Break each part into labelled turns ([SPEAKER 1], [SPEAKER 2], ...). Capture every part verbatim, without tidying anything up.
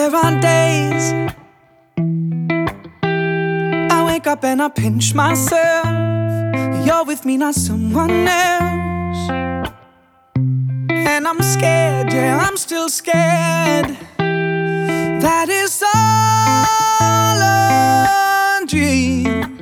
[SPEAKER 1] There are days I wake up and I pinch myself. You're with me, not someone else. And I'm scared, yeah, I'm still scared. That is all a dream.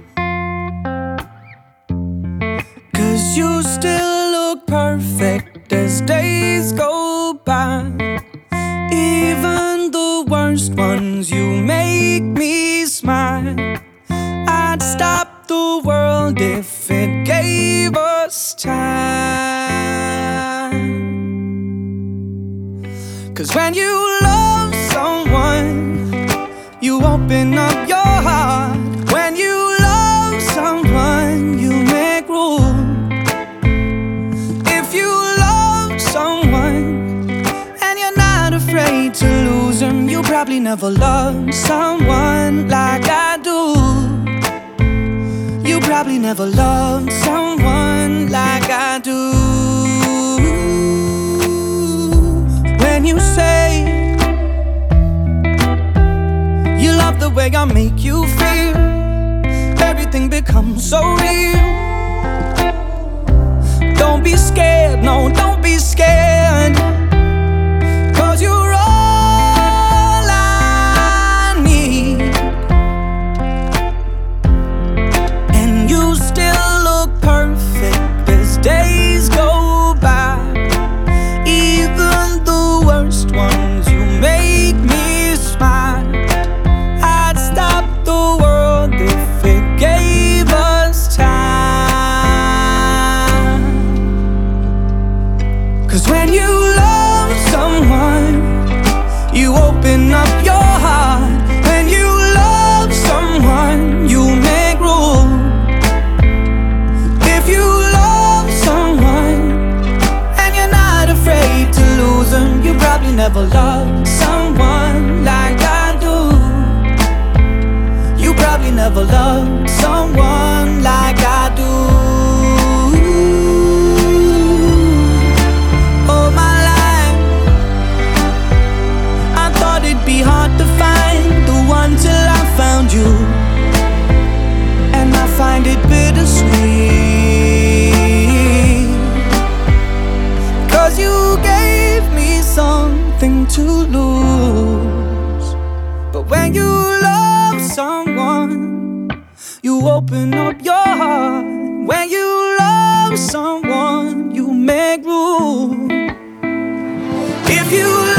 [SPEAKER 1] 'Cause you still look perfect as days go by. Even the worst ones, you make me smile. I'd stop the world if it gave us time. 'Cause when you love someone, you open up your heart. When you love someone, you make room. If you love someone and you're not afraid to lose them, you probably never loved someone like I do. You probably never loved someone like I do. When you say you love the way I make you feel, everything becomes so real. Don't be scared, no, don't be scared. 'Cause you're all I need. And you still look perfect as days go by. Even the worst ones, you make me smile. I'd stop the world if it gave us time. 'Cause when you love someone, you open up your heart. When you love someone, you make room. If you love someone and you're not afraid to lose them, you probably never loved someone like I do. You probably never loved someone like I do. All my life I thought it'd be hard to find the one till I found you. And I find it bittersweet. 'Cause you gave me something to lose. But when you love someone, you open up your heart. When you love someone, you make room. If you